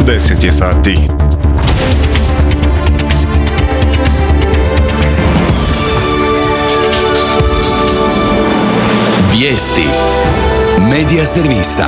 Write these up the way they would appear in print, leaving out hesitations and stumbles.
10 je sati. Vijesti Medija servisa.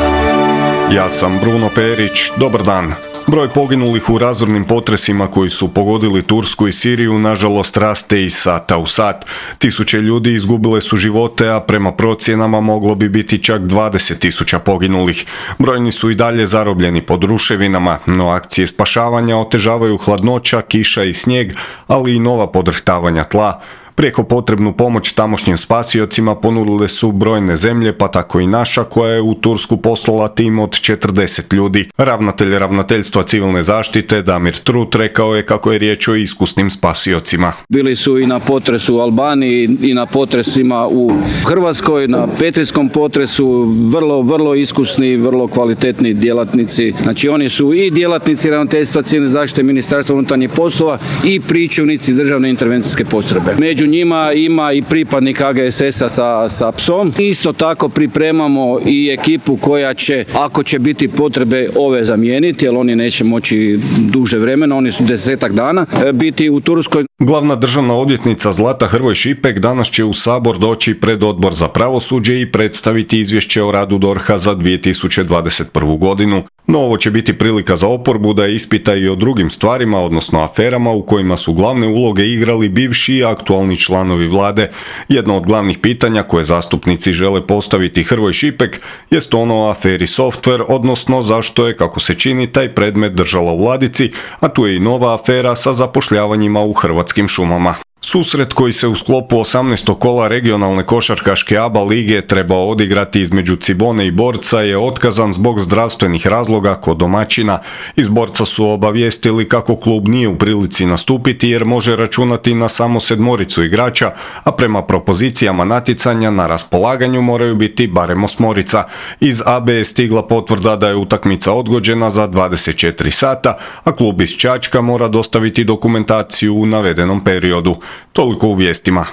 Ja sam Bruno Perić, dobar dan. Broj poginulih u razornim potresima koji su pogodili Tursku i Siriju nažalost raste iz sata u sat. Tisuće ljudi izgubile su živote, a prema procjenama moglo bi biti čak 20.000 poginulih. Brojni su i dalje zarobljeni pod ruševinama, no akcije spašavanja otežavaju hladnoća, kiša i snijeg, ali i nova podrhtavanja tla. Prijeko potrebnu pomoć tamošnjim spasiocima ponudile su brojne zemlje, pa tako i naša, koja je u Tursku poslala tim od 40 ljudi. Ravnatelj Ravnateljstva civilne zaštite Damir Trut rekao je kako je riječ o iskusnim spasiocima. Bili su i na potresu u Albaniji i na potresima u Hrvatskoj, na petrijskom potresu, vrlo iskusni, vrlo kvalitetni djelatnici. Znači oni su i djelatnici Ravnateljstva civilne zaštite Ministarstva unutarnjih poslova i pričuvnici državne intervencijske postrojbe. Među njima ima i pripadnik AGSS-a sa psom. Isto tako pripremamo i ekipu koja će, ako će biti potrebe, ove zamijeniti, jer oni neće moći duže vremena, oni su 10 dana biti u Turskoj. Glavna državna odvjetnica Zlata Hrvoj Šipek danas će u Sabor doći pred Odbor za pravosuđe i predstaviti izvješće o radu DORH-a za 2021. godinu. No ovo će biti prilika za oporbu da ispita i o drugim stvarima, odnosno aferama u kojima su glavne uloge igrali bivši i aktualni članovi vlade. Jedno od glavnih pitanja koje zastupnici žele postaviti Hrvoj Šipek jest ono o aferi Software, odnosno zašto je, kako se čini, taj predmet držala u ladici, a tu je i nova afera sa zapošljavanjima u Hrvatskim šumama. Susret koji se u sklopu 18. kola regionalne košarkaške ABA lige trebao odigrati između Cibone i Borca je otkazan zbog zdravstvenih razloga kod domaćina. Iz Borca su obavijestili kako klub nije u prilici nastupiti jer može računati na samo 7 igrača, a prema propozicijama natjecanja na raspolaganju moraju biti barem 8. Iz ABA je stigla potvrda da je utakmica odgođena za 24 sata, a klub iz Čačka mora dostaviti dokumentaciju u navedenom periodu. Toliko u vijestima.